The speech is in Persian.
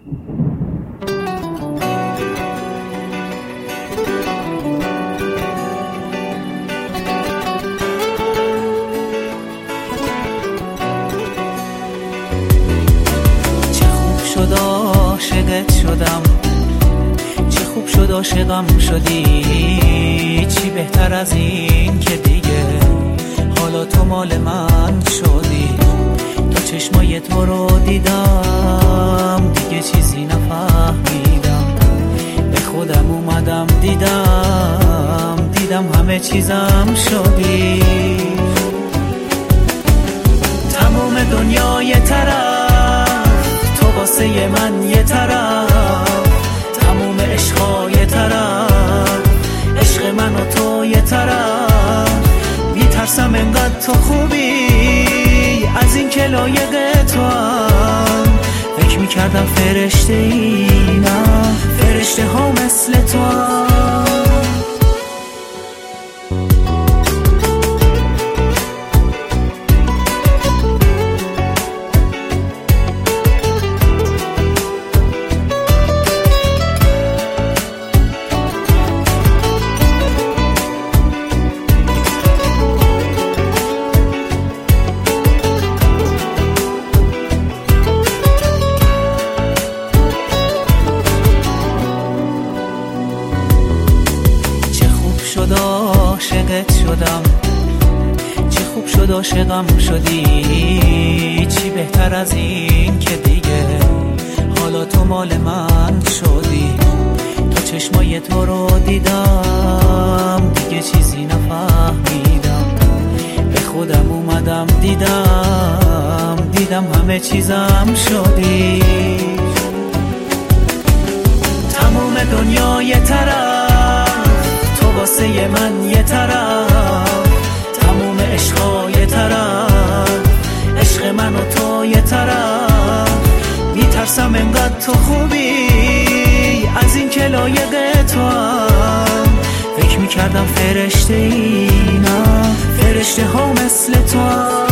عاشقت شدم، چه خوب شد عاشقم شدی. چی بهتر از این که دیگه حالا تو مال من شدی. تا چشمای تو رو دیدم دیگه چیزی نفهمیدم. به خودم اومدم دیدم همه چیزم شدی. تموم دنیا یه طرف، تو واسه من یه طرف. تموم عشقا یه طرف، عشق من و تو یه طرف. میترسم انقدر تو خوبی از این که لایق تو هم. فکر میکردم فرشته ای، نه فرشته ها مثل تو هم. عاشقت شدم، چه خوب شد عاشقم شدی. چی بهتر از این که دیگه حالا تو مال من شدی. تا چشمای تو رو دیدم دیگه چیزی نفهمیدم. به خودم اومدم دیدم همه چیزم شدی. تموم دنیا یه طرف، تو واسه من یه طرف. تموم عشقا یه طرف، عشق من و تو یه طرف. میترسم انقدر تو خوبی از این که لایق تو هم. فکر میکردم فرشته ای، نه فرشته ها مثل تو هم.